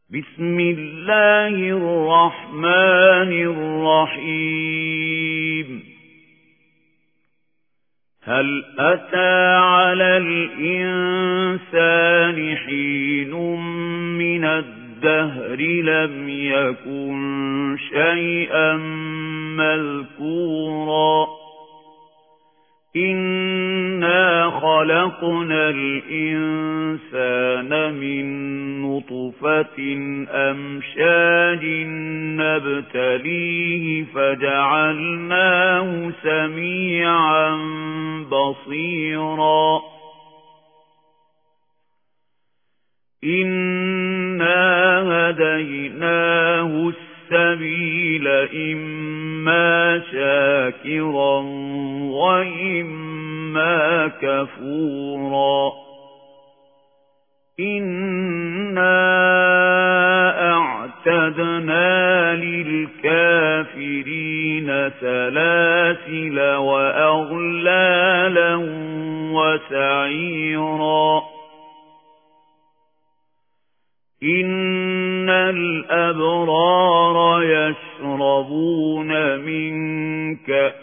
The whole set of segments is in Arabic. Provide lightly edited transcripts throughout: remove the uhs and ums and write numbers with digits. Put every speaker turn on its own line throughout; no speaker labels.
بسم الله الرحمن الرحيم هل أتى على الإنسان حين من الدهر لم يكن شيئا مذكورا إنا خلقنا الإنسان من نطفة أمشاج نبتليه فجعلناه سميعا بصيرا إنا هديناه السبيل إما شاكرا وإما كفورا إنا أعتدنا للكافرين سلاسل وأغلالا وسعيرا إن الأبرار يشربون من كأس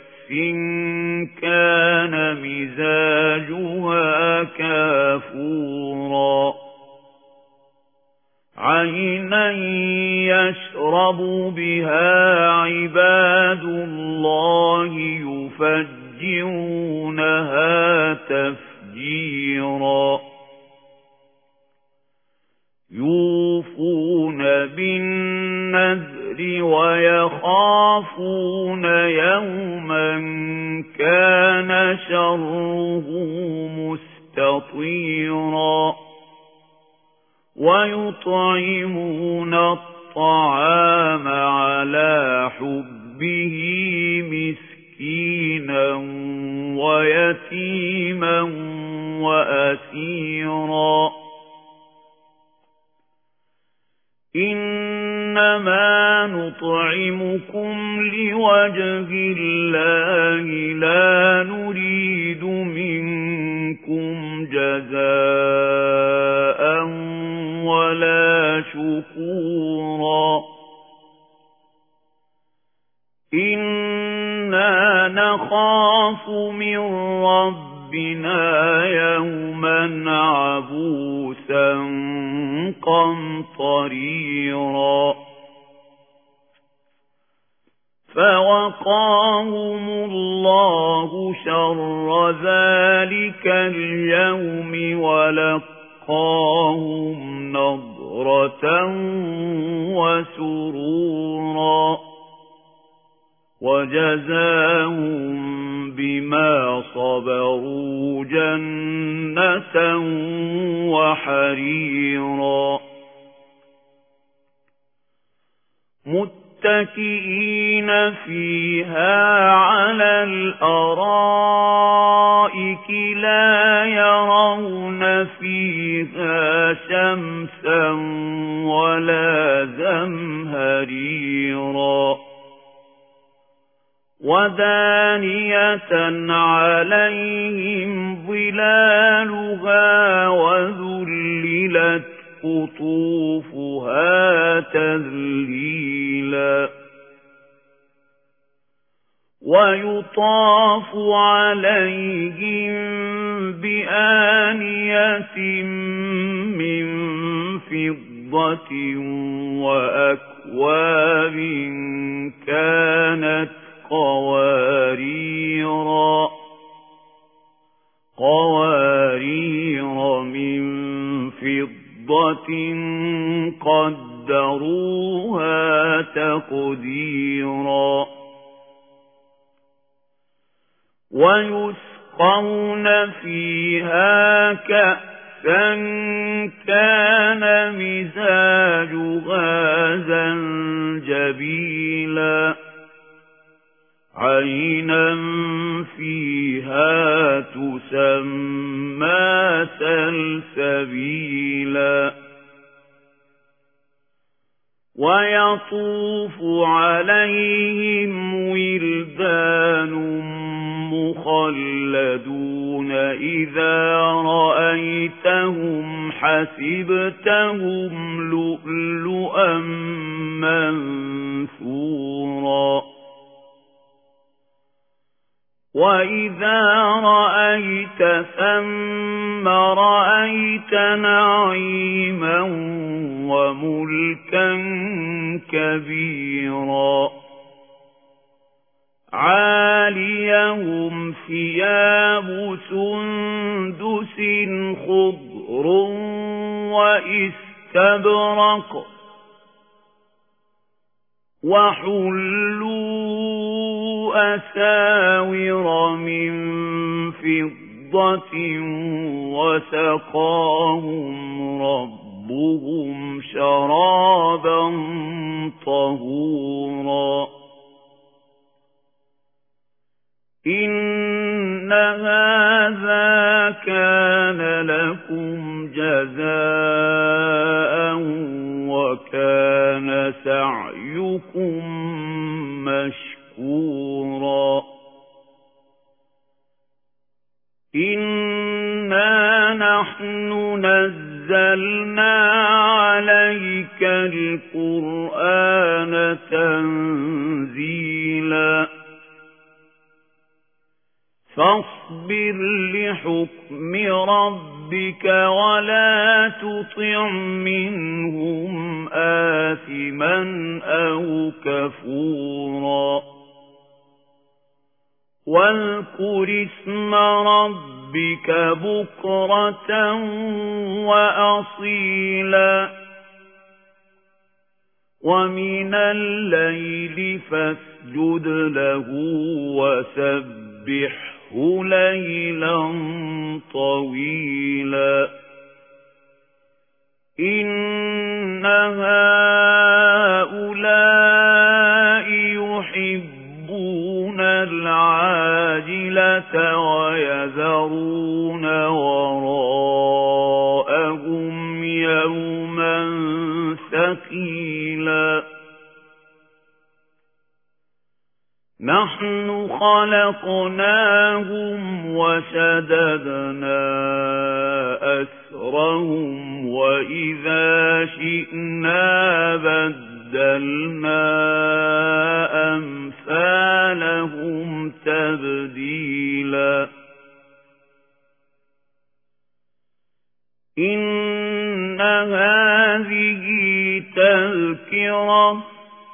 كان مزاجها كافورا عينا يشرب بها عباد الله يفجرونها تفجيرا يوفون بالنذر ويخافون يوما كان شره مستطيرا ويطعمون الطعام على حبه مسكينا ويتيما وأسيرا إنما نطعمكم لوجه الله لا نريد منكم جزاء ولا شكورا إنا نخاف من ربنا يوما عبوسا قمطريرا فوقاهم الله شر ذلك اليوم ولقاهم نضرة وسرورا وجزاهم بما صبروا جنة وحريرا متكئين فيها على الأرائك لا يرون فيها شمسا ولا زمهريرا ودانية عليهم ظلالها وذللت قطوفها تذليلا ويطاف عليهم بآنية من فضة وأكواب كانت قوارير من فضة قدروها تقديرا ويسقون فيها كأسا كان مزاجها زنجبيلا عينا فيها تسمى سلسبيلا ويطوف عليهم ولدان مخلدون إذا رأيتهم حسبتهم لؤلؤا هَبَاءً مَّنثُورًا وَإِذَا رَأَيْتَ ثَمَّ رَأَيْتَ نَعِيمًا وَمُلْكًا كَبِيرًا عَالِيَهُمْ ثِيَابُ سُندُسٍ خُضْرٌ وَإِسْتَبْرَقٌ وَحُلُّوا أَسَاوِرَ مِن فِضَّةٍ وَسَقَاهُمْ رَبُّهُمْ شَرَابًا طَهُورًا إِنَّ هَذَا كَانَ لَكُمْ جَزَاءً وَكَانَ سَعْيُكُمْ مَشْكُورًا إِنَّا نَحْنُ نَزَّلْنَا عَلَيْكَ الْقُرْآنَ تَنزِيلًا فاصبر لحكم ربك ولا تطع منهم آثما أو كفورا واذكر اسم ربك بكرة وأصيلا ومن الليل فاسجد له وسبحه ليلا طويلا إن هؤلاء يحبون العاجلة ويذرون وراءهم يوما ثقيلا نحن خلقناهم وشددنا أسرهم وإذا شئنا بدلنا أمثالهم تبديلا إن هذه تذكرة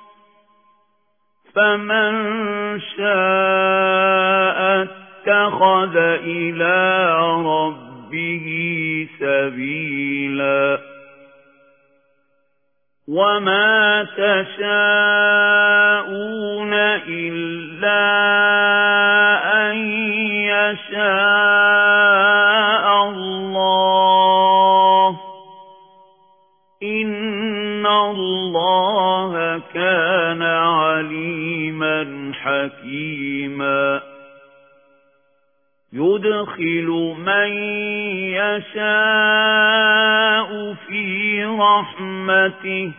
فمن شاء اتخذ إلى ربه سبيلا وما تشاءون إلا أن يشاء الله إن الله كان عليما حكيما يدخل من يشاء في رحمته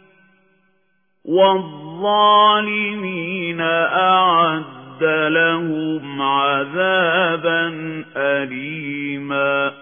والظالمين أعد لهم عذابا أليما